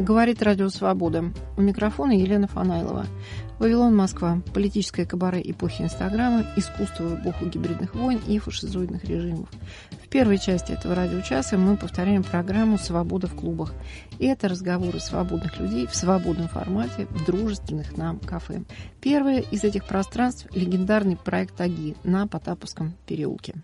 Говорит Радио Свобода. У микрофона Елена Фанайлова. Вавилон, Москва. Политическое кабаре эпохи Инстаграма, искусство в эпоху гибридных войн и фашизоидных режимов. В первой части этого радиочаса мы повторяем программу «Свобода в клубах». И это разговоры свободных людей в свободном формате в дружественных нам кафе. Первое из этих пространств – легендарный проект АГИ на Потаповском переулке.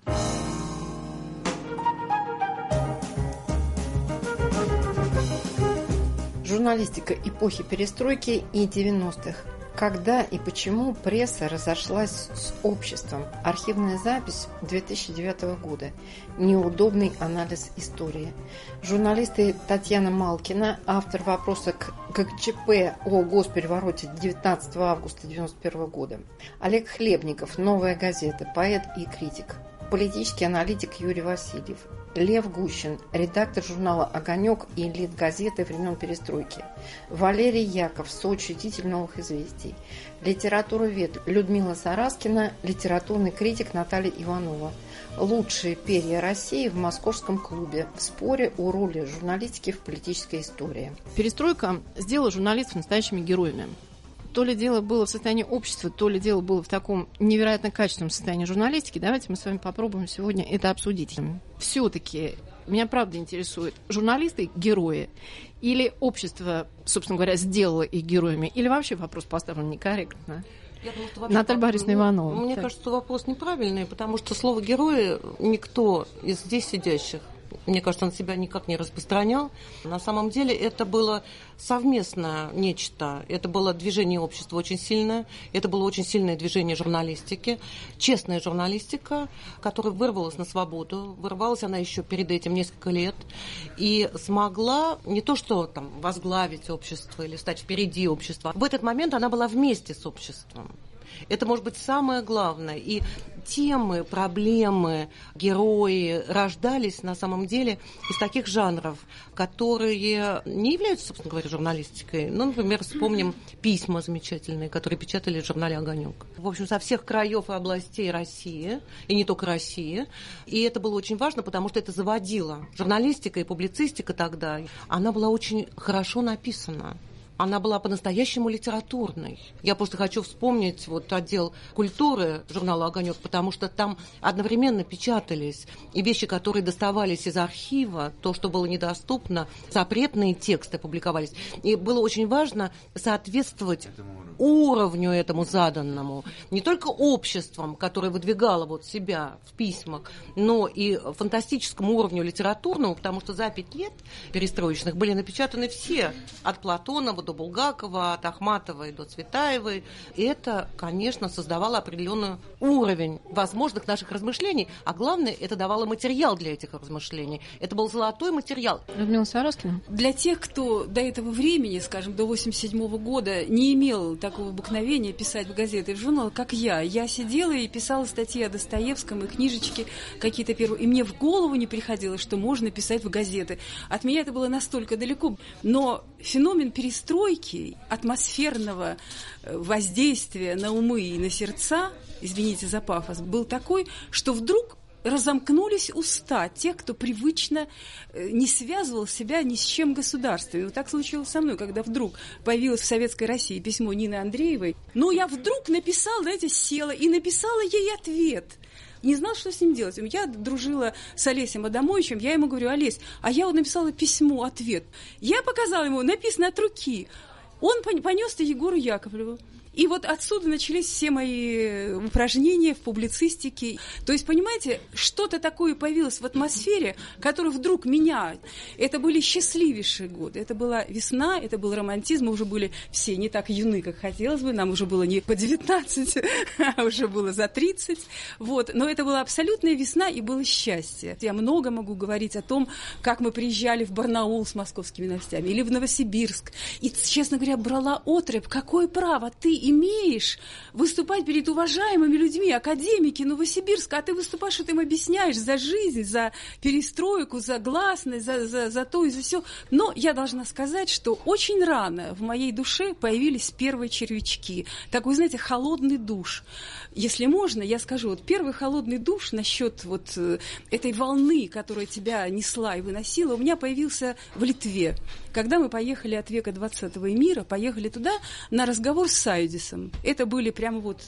Журналистика эпохи перестройки и 90-х. Когда и почему пресса разошлась с обществом? Архивная запись 2009 года. Неудобный анализ истории. Журналисты Татьяна Малкина, автор вопроса к ГКЧП о госперевороте 19 августа 1991 года. Олег Хлебников, «Новая газета», поэт и критик. Политический аналитик Юрий Васильев. Лев Гущин, редактор журнала «Огонек» и литгазеты времен перестройки. Валерий Яков, соучредитель «Новых известий». Литературовед Людмила Сараскина, литературный критик Наталья Иванова. Лучшие перья России в Московском клубе в споре о роли журналистики в политической истории. Перестройка сделала журналистов настоящими героями. То ли дело было в состоянии общества, то ли дело было в таком невероятно качественном состоянии журналистики. Давайте мы с вами попробуем сегодня это обсудить. Все-таки меня правда интересует, журналисты – герои или общество, собственно говоря, сделало их героями, или вообще вопрос поставлен некорректно? Я думаю, что Наталья Борисовна Иванова. Мне кажется, что вопрос неправильный, потому что слово «герои» никто из здесь сидящих, мне кажется, на себя никак не распространял. На самом деле это было совместное нечто. Это было движение общества очень сильное. Это было очень сильное движение журналистики. Честная журналистика, которая вырвалась на свободу. Вырвалась она еще перед этим несколько лет. И смогла не то что там возглавить общество или стать впереди общества. В этот момент она была вместе с обществом. Это, может быть, самое главное. И темы, проблемы, герои рождались, на самом деле, из таких жанров, которые не являются, собственно говоря, журналистикой. Ну, например, вспомним письма замечательные, которые печатали в журнале «Огонек». В общем, со всех краев и областей России, и не только России. И это было очень важно, потому что это заводило. Журналистика и публицистика тогда, она была очень хорошо написана. Она была по-настоящему литературной. Я просто хочу вспомнить вот отдел культуры журнала «Огонек», потому что там одновременно печатались и вещи, которые доставались из архива, то, что было недоступно, запретные тексты публиковались. И было очень важно соответствовать уровню этому заданному. Не только обществом, которое выдвигало вот себя в письмах, но и фантастическому уровню литературному, потому что за 5 лет перестроечных были напечатаны все, от Платонова до Булгакова, от Ахматовой до Цветаевой. И это, конечно, создавало определенный уровень возможных наших размышлений, а главное, это давало материал для этих размышлений. Это был золотой материал. Людмила Сараскина. Для тех, кто до этого времени, скажем, до 1987 года не имел такого обыкновения писать в газеты и в журналы, как я сидела и писала статьи о Достоевском и книжечки какие-то первые. И мне в голову не приходило, что можно писать в газеты. От меня это было настолько далеко. Но феномен перестройки, атмосферного воздействия на умы и на сердца, извините за пафос, был такой, что вдруг разомкнулись уста тех, кто привычно не связывал себя ни с чем государственным. Вот так случилось со мной, когда вдруг появилось в Советской России письмо Нины Андреевой. Но я вдруг написала, знаете, села и написала ей ответ. Не знала, что с ним делать. Я дружила с Олесем Адамовичем, я ему говорю: Олесь, а я вот написала письмо, ответ. Я показала ему, написано от руки. Он понес это Егору Яковлеву. И вот отсюда начались все мои упражнения в публицистике. То есть, понимаете, что-то такое появилось в атмосфере, которое вдруг меня... Это были счастливейшие годы. Это была весна, это был романтизм. Мы уже были все не так юны, как хотелось бы. Нам уже было не по 19, а уже было за 30. Вот. Но это была абсолютная весна, и было счастье. Я много могу говорить о том, как мы приезжали в Барнаул с московскими новостями или в Новосибирск. И, честно говоря, брала отрыв. Какое право ты имеешь выступать перед уважаемыми людьми, академики Новосибирска, а ты выступаешь и ты им объясняешь за жизнь, за перестройку, за гласность, за то и за все. Но я должна сказать, что очень рано в моей душе появились первые червячки. Такой, знаете, холодный душ. Если можно, я скажу, вот первый холодный душ насчет вот этой волны, которая тебя несла и выносила, у меня появился в Литве. Когда мы поехали от века 20-го и мира, поехали туда на разговор с Сайдисом. Это были прямо вот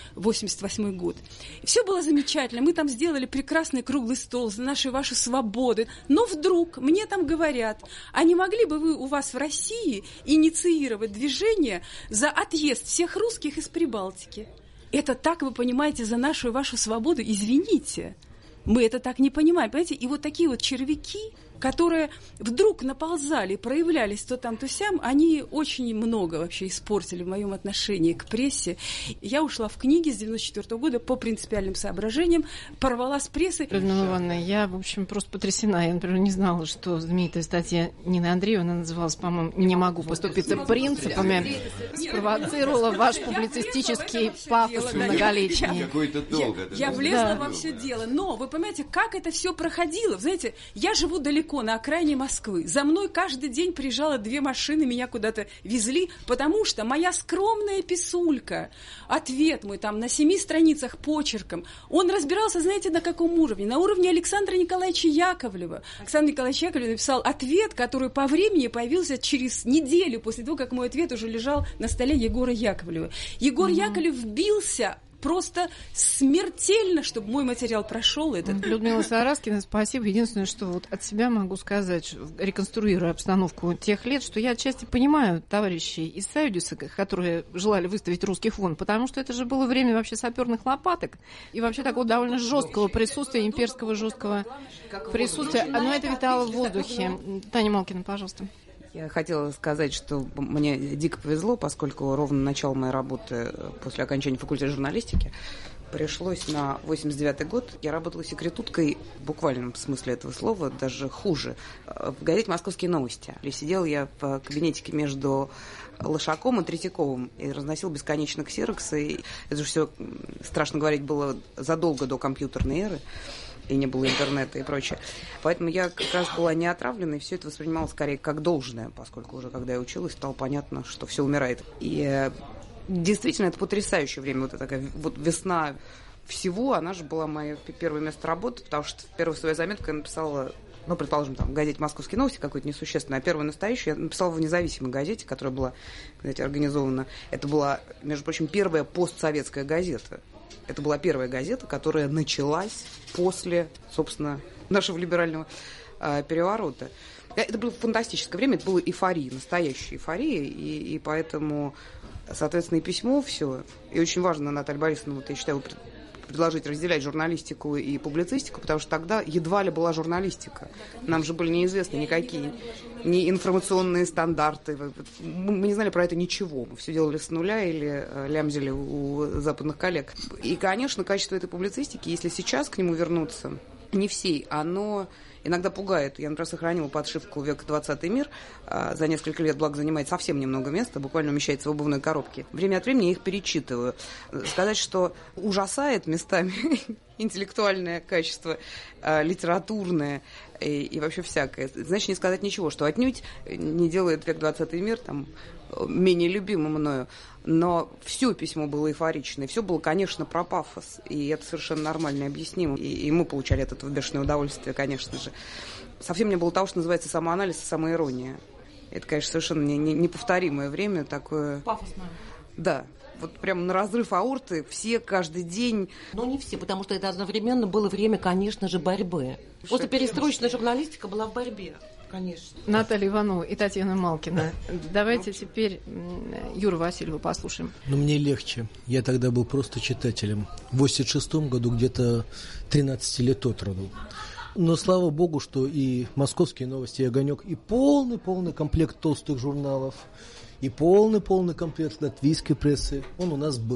88-й год. Все было замечательно. Мы там сделали прекрасный круглый стол за наши ваши свободы. Но вдруг мне там говорят, а не могли бы вы у вас в России инициировать движение за отъезд всех русских из Прибалтики? Это так, вы понимаете, за нашу и вашу свободу, извините. Мы это так не понимаем, понимаете? И вот такие вот червяки, которые вдруг наползали, проявлялись то там, то сям, они очень много вообще испортили в моем отношении к прессе. Я ушла в книги с 94 года по принципиальным соображениям, порвала с прессой. Людмила Ивановна, я, в общем, просто потрясена. Я, например, не знала, что знаменитая статья Нины Андреевой, она называлась, по-моему, «Не могу поступиться принципами», спровоцировала ваш публицистический пафос многолетний. Какой-то долг. Я влезла во все дело. Но вы понимаете, как это все проходило? Вы знаете, я живу далеко, на окраине Москвы. За мной каждый день приезжало 2 машины, меня куда-то везли, потому что моя скромная писулька, ответ мой там на 7 страницах почерком, он разбирался, знаете, на каком уровне? На уровне Александра Николаевича Яковлева. Александр Николаевич Яковлев написал ответ, который по времени появился через неделю после того, как мой ответ уже лежал на столе Егора Яковлева. Егор Яковлев вбился просто смертельно, чтобы мой материал прошел этот. Людмила Сараскина, спасибо. Единственное, что вот от себя могу сказать, реконструируя обстановку тех лет, что я отчасти понимаю товарищей из Сайдиса, которые желали выставить русский фон, потому что это же было время вообще саперных лопаток и вообще такого довольно жесткого присутствия, имперского жесткого присутствия. Но это витало в воздухе. Таня Малкина, пожалуйста. Я хотела сказать, что мне дико повезло, поскольку ровно начало моей работы после окончания факультета журналистики пришлось на 89-й год. Я работала секретуткой в буквальном смысле этого слова, даже хуже, в газете «Московские новости». И сидела я в кабинетике между Лошаком и Третьяковым и разносил бесконечно ксероксы. Это же все, страшно говорить, было задолго до компьютерной эры. И не было интернета и прочее. Поэтому я как раз была не отравлена, и все это воспринимала скорее как должное, поскольку уже когда я училась, стало понятно, что все умирает. И действительно, это потрясающее время, вот такая вот весна всего, она же была мое первое место работы, потому что первую свою заметку я написала, ну, предположим, там, в газете «Московские новости» какой-то несущественный, а первую настоящую я написала в независимой газете, которая была, кстати, организована. Это была, между прочим, первая постсоветская газета. Это была первая газета, которая началась после, собственно, нашего либерального переворота. Это было фантастическое время, это было эйфория, настоящая эйфория, и поэтому, соответственно, и письмо все. И очень важно, Наталья Борисовна, вот я считаю, предложить разделять журналистику и публицистику, потому что тогда едва ли была журналистика. Нам же были неизвестны никакие ни информационные стандарты. Мы не знали про это ничего. Мы все делали с нуля или лямзили у западных коллег. И, конечно, качество этой публицистики, если сейчас к нему вернуться, не всей, оно иногда пугает. Я, например, сохранила подшивку «Век 20 мир». За несколько лет, благо, занимает совсем немного места, буквально умещается в обувной коробке. Время от времени я их перечитываю. Сказать, что ужасает местами интеллектуальное качество, литературное и вообще всякое, значит, не сказать ничего, что отнюдь не делает «Век 20 мир» там менее любимым мною. Но все письмо было эйфоричное, все было, конечно, про пафос, и это совершенно нормально и объяснимо. И мы получали от этого бешеное удовольствие, конечно же. Совсем не было того, что называется самоанализ и самоирония. Это, конечно, совершенно неповторимое время такое. Пафосное. Да. Вот прямо на разрыв аорты все каждый день. Но не все, потому что это одновременно было время, конечно же, борьбы. После перестроечная журналистика была в борьбе. Конечно. Наталья Иванова и Татьяна Малкина. Давайте теперь Юру Васильева послушаем. Но мне легче. Я тогда был просто читателем. В 86-м году где-то 13 лет от роду. Но слава богу, что и «Московские новости», и «Огонек», и полный комплект толстых журналов, и полный комплект латвийской прессы, он у нас был.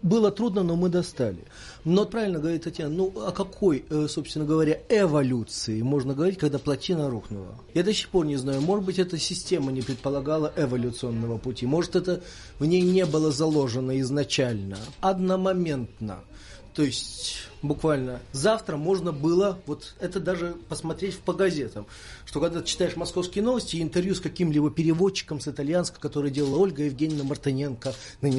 было трудно, но мы достали. Но правильно говорит Татьяна, ну о какой, собственно говоря, эволюции можно говорить, когда плотина рухнула? Я до сих пор не знаю, может быть, эта система не предполагала эволюционного пути, может, это в ней не было заложено изначально, одномоментно. То есть, буквально, завтра можно было, вот это даже посмотреть по газетам, что когда ты читаешь «Московские новости», интервью с каким-либо переводчиком с итальянского, который делала Ольга Евгеньевна Мартыненко,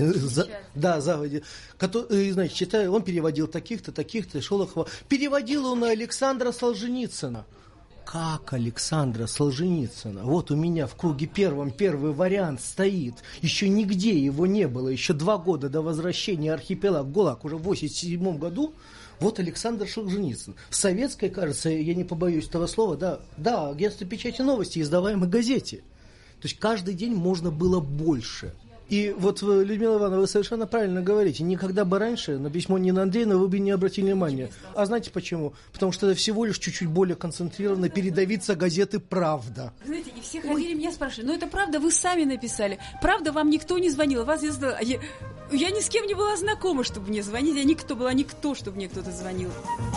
который, знаете, читаю, он переводил таких-то, Шолохова, переводил он Александра Солженицына. Как Александра Солженицына? Вот у меня в круге первый вариант стоит. Еще нигде его не было. Еще 2 года до возвращения архипелага в ГУЛАГ, уже в 1987 году. Вот Александр Солженицын. В советской, кажется, я не побоюсь этого слова, да, агентство печати новости, издаваемой газете. То есть каждый день можно было больше. И вот, Людмила Ивановна, вы совершенно правильно говорите. Никогда бы раньше на письмо Нины Андреевны вы бы не обратили внимания. А знаете почему? Потому что это всего лишь чуть-чуть более концентрированно передовица газеты «Правда». Знаете, и все ходили, меня спрашивали, это правда, вы сами написали? Правда, вам никто не звонил? Вас я ни с кем не была знакома, чтобы мне звонить. Я была никто, чтобы мне кто-то звонил.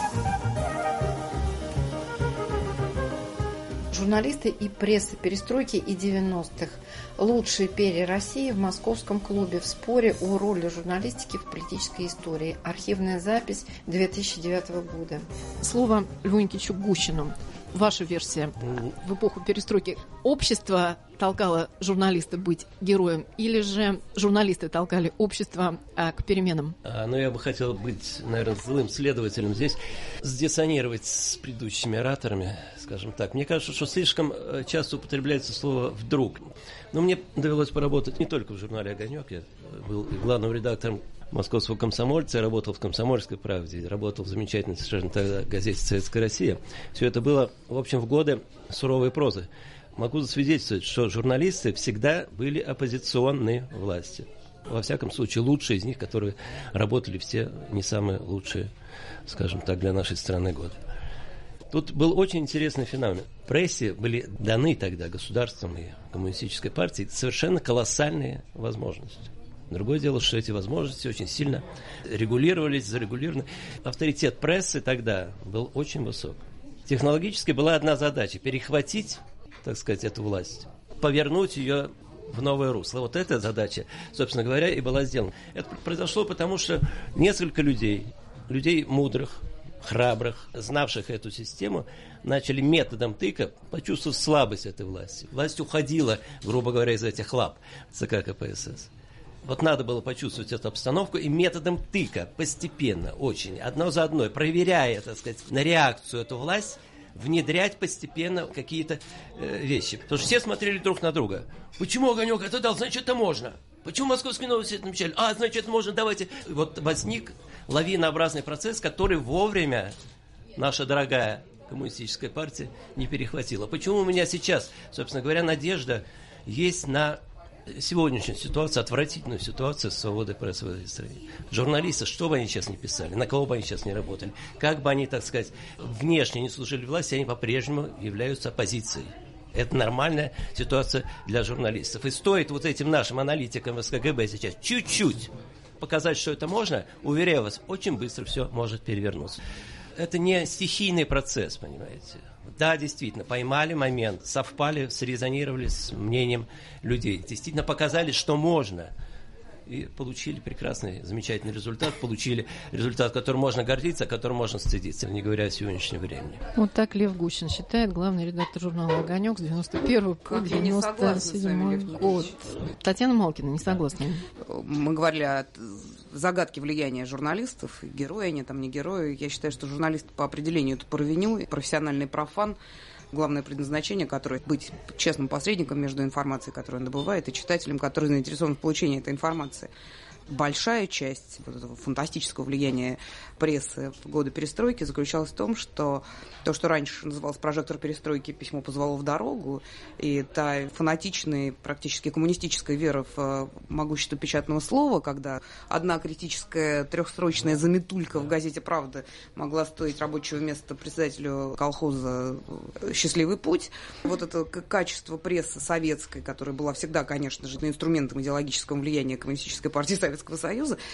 Журналисты и пресса перестройки и 90-х. Лучшие перья России в Московском клубе в споре о роли журналистики в политической истории. Архивная запись 2009 года. Слово Льву Никитичу Гущину. Ваша версия в эпоху перестройки. Общество толкало журналиста быть героем или же журналисты толкали общество к переменам? Я бы хотел быть, наверное, злым следователем здесь, сдиссонировать с предыдущими ораторами, скажем так. Мне кажется, что слишком часто употребляется слово «вдруг». Но мне довелось поработать не только в журнале «Огонек». Я был главным редактором Московского комсомольца, я работал в «Комсомольской правде», работал в замечательной совершенно тогда газете «Советская Россия». Все это было, в общем, в годы суровой прозы. Могу засвидетельствовать, что журналисты всегда были оппозиционны власти. Во всяком случае, лучшие из них, которые работали все не самые лучшие, скажем так, для нашей страны годы. Тут был очень интересный феномен. Прессе были даны тогда государством и коммунистической партией совершенно колоссальные возможности. Другое дело, что эти возможности очень сильно регулировались, зарегулированы. Авторитет прессы тогда был очень высок. Технологически была одна задача – перехватить, так сказать, эту власть, повернуть ее в новое русло. Вот эта задача, собственно говоря, и была сделана. Это произошло потому, что несколько людей мудрых, храбрых, знавших эту систему, начали методом тыка почувствовать слабость этой власти. Власть уходила, грубо говоря, из этих лап ЦК КПСС. Вот надо было почувствовать эту обстановку и методом тыка постепенно, очень, одно за одной, проверяя, так сказать, на реакцию эту власть, внедрять постепенно какие-то вещи. Потому что все смотрели друг на друга. Почему «Огонек» это дал? Значит, это можно. Почему «Московские новости» это намечали? Значит, это можно, давайте. Вот возник лавинообразный процесс, который вовремя наша дорогая коммунистическая партия не перехватила. Почему у меня сейчас, собственно говоря, надежда есть на сегодняшнюю ситуацию, отвратительную ситуацию с свободой прессы в этой стране. Журналисты, что бы они сейчас не писали, на кого бы они сейчас не работали, как бы они, так сказать, внешне не служили власти, они по-прежнему являются оппозицией. Это нормальная ситуация для журналистов. И стоит вот этим нашим аналитикам СКГБ сейчас чуть-чуть показать, что это можно, уверяю вас, очень быстро все может перевернуться. Это не стихийный процесс, понимаете. Да, действительно, поймали момент, совпали, срезонировали с мнением людей. Действительно показали, что можно. И получили прекрасный, замечательный результат. Получили результат, которым можно гордиться, о котором можно стыдиться, не говоря о сегодняшнем времени. Вот так Лев Гущин считает, главный редактор журнала «Огонек» с 91 по 97 год. Татьяна Малкина не согласна. Мы говорили о загадке влияния журналистов, герои они там, не герои. Я считаю, что журналист по определению это провинил, профессиональный профан. Главное предназначение, которое быть честным посредником между информацией, которую он добывает, и читателем, который заинтересован в получении этой информации. Большая часть вот этого фантастического влияния прессы в годы перестройки заключалась в том, что то, что раньше называлось прожектор перестройки, письмо позвало в дорогу, и та фанатичная, практически коммунистическая вера в могущество печатного слова, когда одна критическая трехстрочная заметулька в газете «Правда» могла стоить рабочего места председателю колхоза «Счастливый путь». Вот это качество прессы советской, которая была всегда, конечно же, инструментом идеологического влияния Коммунистической партии Советского Союза,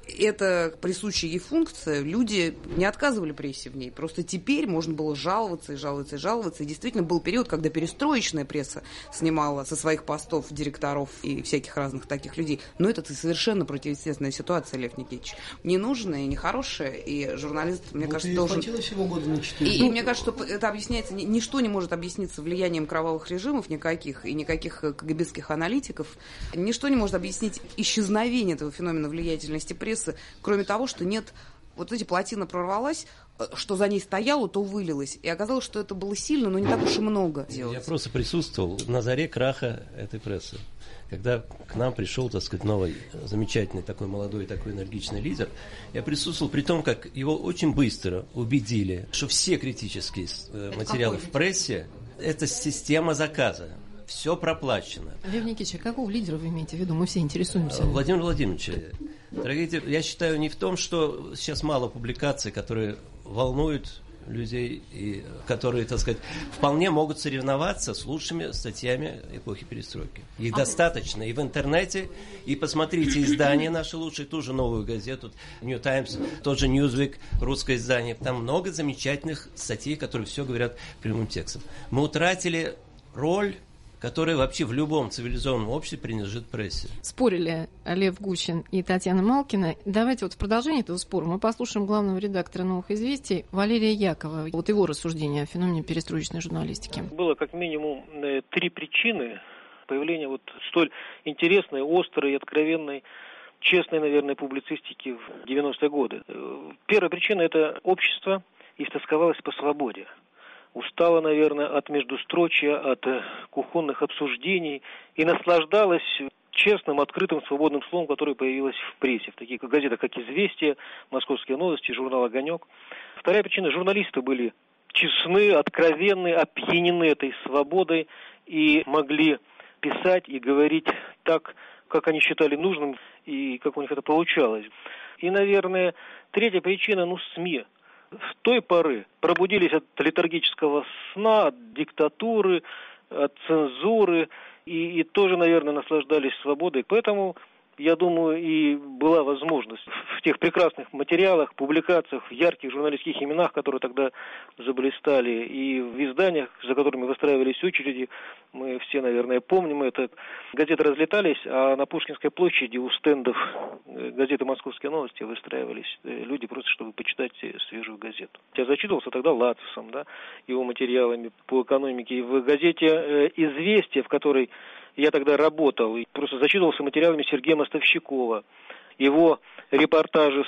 это присущая ей функция, люди не отказывали прессе в ней. Просто теперь можно было жаловаться и жаловаться и жаловаться. И действительно был период, когда перестроечная пресса снимала со своих постов директоров и всяких разных таких людей. Но это совершенно противоестественная ситуация, Лев Никитич. Ненужная, нехорошая, и журналист, мне кажется, должен... Всего года на 4. И мне кажется, что это объясняется, ничто не может объясниться влиянием кровавых режимов никаких, и никаких КГБистских аналитиков. Ничто не может объяснить исчезновение этого феномена влиятельности прессы, кроме того, что нет, вот эти плотина прорвалась, что за ней стояло, то вылилось. И оказалось, что это было сильно, но не так уж и много делать. Я просто присутствовал на заре краха этой прессы. Когда к нам пришел, так сказать, новый, замечательный, такой молодой, такой энергичный лидер, я присутствовал при том, как его очень быстро убедили, что все критические материалы в прессе – это система заказа. Все проплачено. Лев Никитич, а какого лидера вы имеете в виду? Мы все интересуемся. Владимир Владимирович, дорогие, я считаю не в том, что сейчас мало публикаций, которые волнуют людей и которые, так сказать, вполне могут соревноваться с лучшими статьями эпохи перестройки. Их достаточно и в интернете, и посмотрите издания наши лучшие, ту же «Новую газету», «Нью Таймс», тот же «Ньюзвик», русское издание. Там много замечательных статей, которые все говорят прямым текстом. Мы утратили роль, которая вообще в любом цивилизованном обществе принадлежит прессе. Спорили Лев Гущин и Татьяна Малкина. Давайте вот в продолжение этого спора мы послушаем главного редактора «Новых известий» Валерия Якова. Вот его рассуждения о феномене перестроечной журналистики. Было как минимум 3 причины появления вот столь интересной, острой, откровенной, честной, наверное, публицистики в 90-е годы. Первая причина – это общество истосковалось по свободе. Устала, наверное, от междустрочья, от кухонных обсуждений и наслаждалась честным, открытым, свободным словом, которое появилось в прессе, в таких газетах, как «Известия», «Московские новости», журнал «Огонек». Вторая причина – журналисты были честны, откровенны, опьянены этой свободой и могли писать и говорить так, как они считали нужным и как у них это получалось. И, наверное, третья причина – СМИ. В той поры пробудились от летаргического сна, от диктатуры, от цензуры и тоже, наверное, наслаждались свободой. Поэтому, я думаю, и была возможность в тех прекрасных материалах, публикациях, в ярких журналистских именах, которые тогда заблистали, и в изданиях, за которыми выстраивались очереди, мы все, наверное, помним это. Газеты разлетались, а на Пушкинской площади у стендов газеты «Московские новости» выстраивались люди просто, чтобы почитать свежую газету. Я зачитывался тогда Лацисом, да, его материалами по экономике. И в газете «Известия», в которой я тогда работал, и просто зачитывался материалами Сергея Мостовщикова. Его репортажи,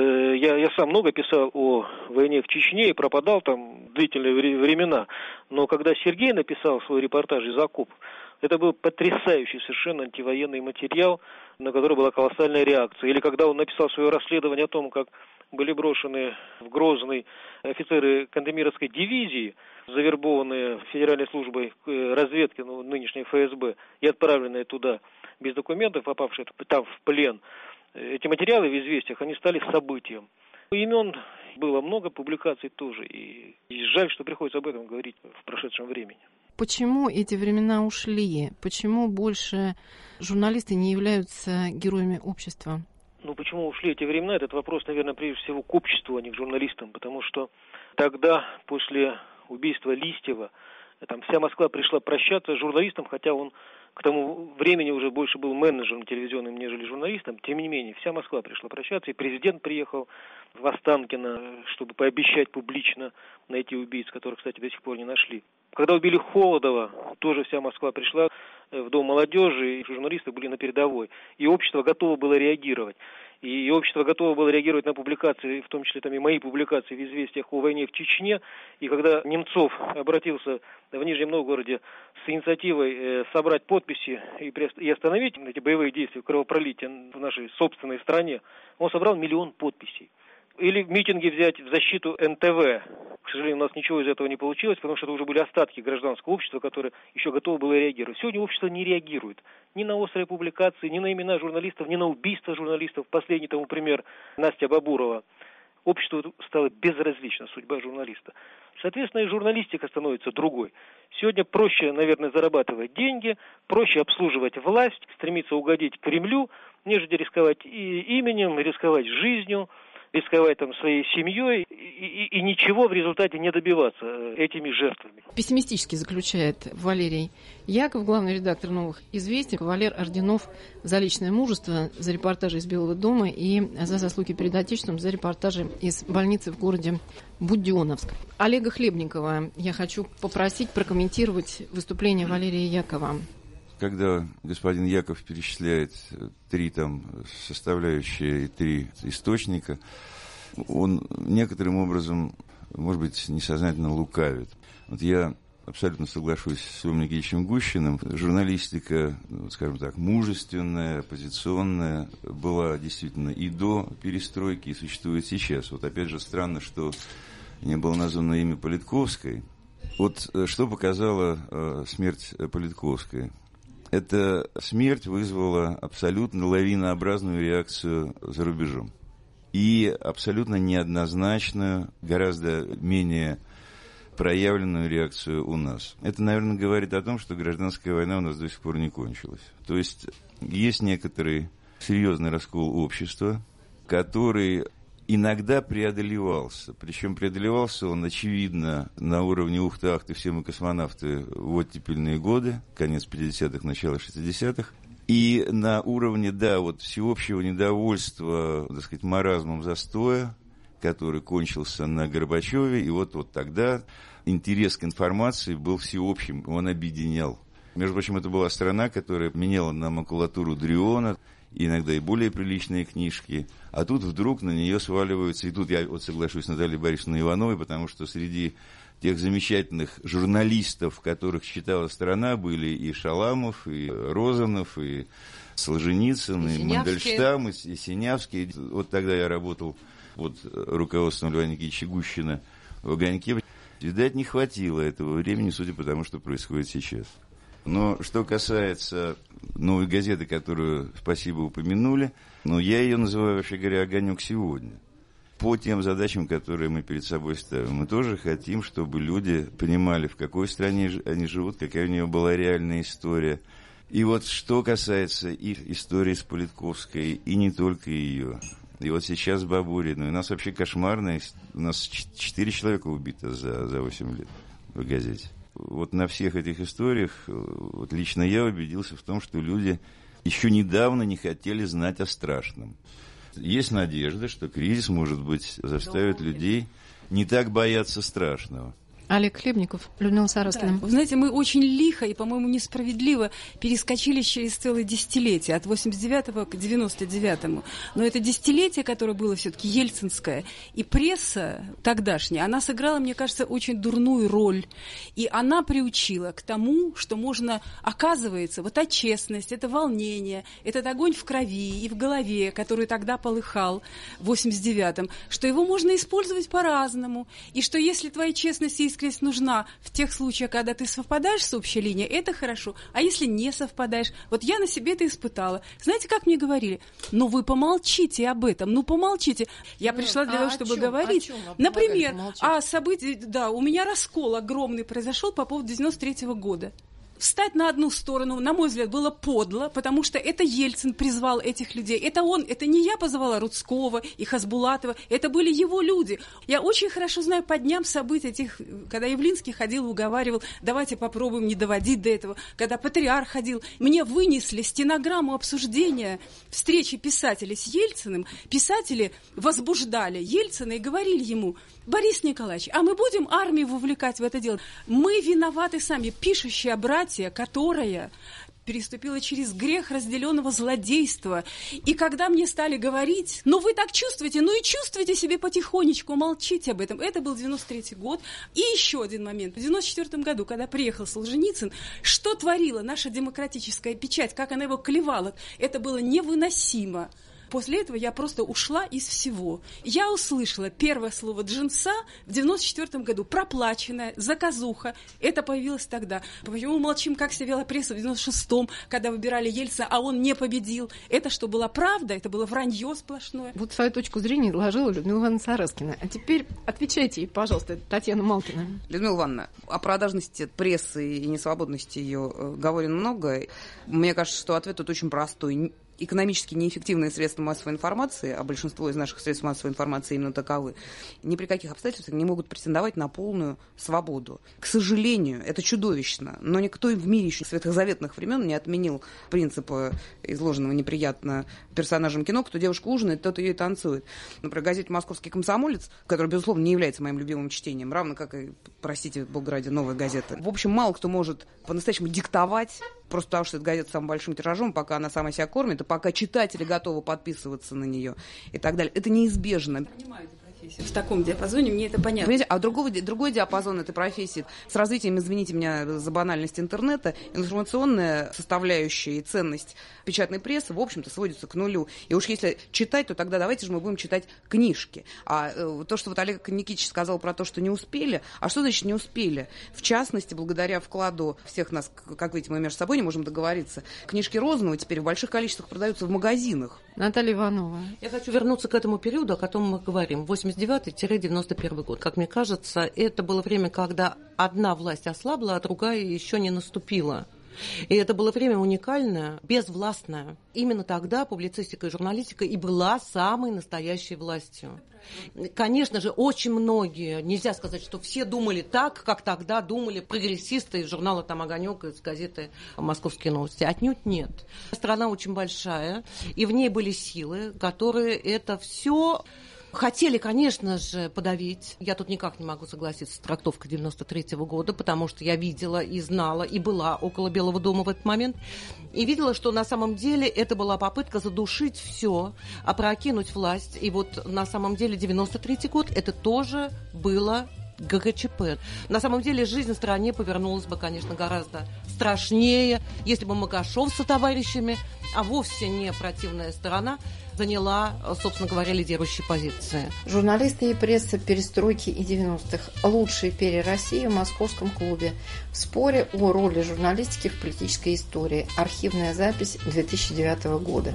я сам много писал о войне в Чечне и пропадал там длительные времена. Но когда Сергей написал свой репортаж из окопов, это был потрясающий совершенно антивоенный материал, на который была колоссальная реакция. Или когда он написал свое расследование о том, как были брошены в Грозный офицеры Кандемировской дивизии, завербованные Федеральной службой разведки, нынешней ФСБ, и отправленные туда без документов, попавшие там в плен. Эти материалы в «Известиях», они стали событием. Имен было много, публикаций тоже, и жаль, что приходится об этом говорить в прошедшем времени. Почему эти времена ушли? Почему больше журналисты не являются героями общества? Почему ушли эти времена? Этот вопрос, наверное, прежде всего к обществу, а не к журналистам, потому что тогда, после убийства Листьева, там вся Москва пришла прощаться с журналистом, хотя он к тому времени уже больше был менеджером телевизионным, нежели журналистом. Тем не менее, вся Москва пришла прощаться, и президент приехал в Останкино, чтобы пообещать публично найти убийц, которых, кстати, до сих пор не нашли. Когда убили Холодова, тоже вся Москва пришла в Дом молодежи, и журналисты были на передовой. И общество готово было реагировать. И общество готово было реагировать на публикации, в том числе там и мои публикации в «Известиях» о войне в Чечне. И когда Немцов обратился в Нижнем Новгороде с инициативой собрать подписи и остановить эти боевые действия, кровопролитие в нашей собственной стране, он собрал 1 миллион подписей. Или митинги взять в защиту НТВ. К сожалению, у нас ничего из этого не получилось, потому что это уже были остатки гражданского общества, которое еще готово было реагировать. Сегодня общество не реагирует ни на острые публикации, ни на имена журналистов, ни на убийства журналистов. Последний тому пример Настя Бабурова. Обществу стала безразлична судьба журналиста. Соответственно, и журналистика становится другой. Сегодня проще, наверное, зарабатывать деньги, проще обслуживать власть, стремиться угодить Кремлю, нежели рисковать и именем, рисковать жизнью, рисковать там своей семьей и ничего в результате не добиваться этими жертвами. Пессимистически заключает Валерий Яков, главный редактор «Новых известий». Кавалер орденов за личное мужество, за репортажи из Белого дома и за заслуги перед Отечеством, за репортажи из больницы в городе Буденновск. Олега Хлебникова я хочу попросить прокомментировать выступление Валерия Якова. Когда господин Яков перечисляет 3 составляющие и 3 источника, он некоторым образом, может быть, несознательно лукавит. Вот я абсолютно соглашусь с Львом Никитичем Гущиным. Журналистика, скажем так, мужественная, оппозиционная, была действительно и до перестройки, и существует сейчас. Вот опять же странно, что не было названо имя Политковской. Вот что показала смерть Политковской? Эта смерть вызвала абсолютно лавинообразную реакцию за рубежом. И абсолютно неоднозначную, гораздо менее проявленную реакцию у нас. Это, наверное, говорит о том, что гражданская война у нас до сих пор не кончилась. То есть есть некоторый серьезный раскол общества, который иногда преодолевался. Причем преодолевался он, очевидно, на уровне ухты-ахты, все мы космонавты в оттепельные годы, конец 50-х, начало 60-х. И на уровне, всеобщего недовольства, так сказать, маразмом застоя, который кончился на Горбачеве, и вот тогда интерес к информации был всеобщим, он объединял. Между прочим, это была страна, которая меняла на макулатуру Дриона, иногда и более приличные книжки, а тут вдруг на нее сваливаются, и тут я соглашусь с Натальей Борисовной Ивановой, потому что среди тех замечательных журналистов, которых читала страна, были и Шаламов, и Розанов, и Солженицын, и Мандельштам, и Синявский. Вот тогда я работал под руководством Льва Никитича Гущина в «Огоньке». Видать, не хватило этого времени, судя по тому, что происходит сейчас. Но что касается «Новой газеты», которую, спасибо, упомянули, я ее называю, вообще говоря, «Огонек сегодня». По тем задачам, которые мы перед собой ставим. Мы тоже хотим, чтобы люди понимали, в какой стране они живут, какая у нее была реальная история. И вот что касается их истории с Политковской, и не только ее. И вот сейчас Бабурина. У нас вообще кошмарная. У нас 4 человека убито за 8 лет в газете. Вот на всех этих историях лично я убедился в том, что люди еще недавно не хотели знать о страшном. Есть надежда, что кризис, может быть, заставит людей не так бояться страшного. Олег Хлебников, Людмила Сараскина. Да. Вы знаете, мы очень лихо и, по-моему, несправедливо перескочили через целое десятилетие, от 89-го к 99-му. Но это десятилетие, которое было все-таки ельцинское, и пресса тогдашняя, она сыграла, мне кажется, очень дурную роль. И она приучила к тому, что можно, оказывается, вот та честность, это волнение, этот огонь в крови и в голове, который тогда полыхал в 89-м, что его можно использовать по-разному, и что если твоя честность и искренность нужна в тех случаях, когда ты совпадаешь с общей линией, это хорошо. А если не совпадаешь? Вот я на себе это испытала. Знаете, как мне говорили? Вы помолчите об этом, помолчите. Я пришла для того, чтобы говорить. Например, о событии, у меня раскол огромный произошел по поводу 93-го года. Встать на одну сторону, на мой взгляд, было подло, потому что это Ельцин призвал этих людей. Это он, это не я позвала Рудского и Хасбулатова, это были его люди. Я очень хорошо знаю по дням событий этих, когда Явлинский ходил, уговаривал, давайте попробуем не доводить до этого. Когда Патриарх ходил, мне вынесли стенограмму обсуждения встречи писателей с Ельциным. Писатели возбуждали Ельцина и говорили ему: Борис Николаевич, а мы будем армию вовлекать в это дело? Мы виноваты сами, пишущая братья, которая переступила через грех разделенного злодейства. И когда мне стали говорить: вы так чувствуете, и чувствуйте себе потихонечку, молчите об этом. Это был 93-й год. И еще один момент. В 94-м году, когда приехал Солженицын, что творила наша демократическая печать, как она его клевала, это было невыносимо. После этого я просто ушла из всего. Я услышала первое слово «джинса» в 94 году, проплаченная, заказуха. Это появилось тогда. Почему мы молчим, как себя вела пресса в 96-м, когда выбирали Ельцина, а он не победил? Это что, была правда? Это было вранье сплошное? Вот свою точку зрения изложила Людмила Ивановна Сараскина. А теперь отвечайте ей, пожалуйста, Татьяна Малкина. Людмила Ивановна, о продажности прессы и несвободности ее говорено много. Мне кажется, что ответ тут очень простой. экономически неэффективные средства массовой информации, а большинство из наших средств массовой информации именно таковы, ни при каких обстоятельствах не могут претендовать на полную свободу. К сожалению, это чудовищно, но никто в мире еще с ветхозаветных времен не отменил принципа, изложенного неприятно персонажем кино: кто девушка ужинает, тот ее и танцует. Например, в газете «Московский комсомолец», который, безусловно, не является моим любимым чтением, равно как и, простите, в Болграде «Новая газета». В общем, мало кто может по-настоящему диктовать, просто потому что эта газета с самым большим тиражом, пока она сама себя кормит, и пока читатели готовы подписываться на нее и так далее. Это неизбежно. В таком диапазоне мне это понятно. Понимаете, а другой диапазон этой профессии с развитием, извините меня за банальность, интернета, информационная составляющая и ценность печатной прессы, в общем-то, сводится к нулю. И уж если читать, то тогда давайте же мы будем читать книжки. А то, что вот Олег Никитич сказал про то, что не успели, а что значит не успели? В частности, благодаря вкладу всех нас, как видите, мы между собой не можем договориться, книжки Розанова теперь в больших количествах продаются в магазинах. Наталья Иванова. Я хочу вернуться к этому периоду, о котором мы говорим, 89-91 год. Как мне кажется, это было время, когда одна власть ослабла, а другая еще не наступила. И это было время уникальное, безвластное. Именно тогда публицистика и журналистика и была самой настоящей властью. Конечно же, очень многие, нельзя сказать, что все думали так, как тогда думали прогрессисты из журнала там «Огонек», из газеты «Московские новости». Отнюдь нет. Страна очень большая, и в ней были силы, которые это все хотели, конечно же, подавить. Я тут никак не могу согласиться с трактовкой 93-го года, потому что я видела и знала, и была около Белого дома в этот момент, и видела, что на самом деле это была попытка задушить все, опрокинуть власть. И вот на самом деле 93-й год это тоже было ГКЧП. На самом деле жизнь в стране повернулась бы, конечно, гораздо страшнее, если бы Магашов со товарищами, а вовсе не противная сторона, заняла, собственно говоря, лидирующие позиции. Журналисты и пресса перестройки и 90-х. Лучшие перья России в Московском клубе. В споре о роли журналистики в политической истории. Архивная запись 2009 года.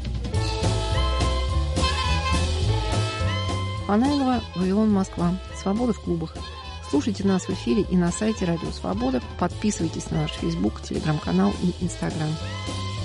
Панайлова, Вавилон, Москва. Свобода в клубах. Слушайте нас в эфире и на сайте Радио Свобода. Подписывайтесь на наш Facebook, Телеграм-канал и Инстаграм.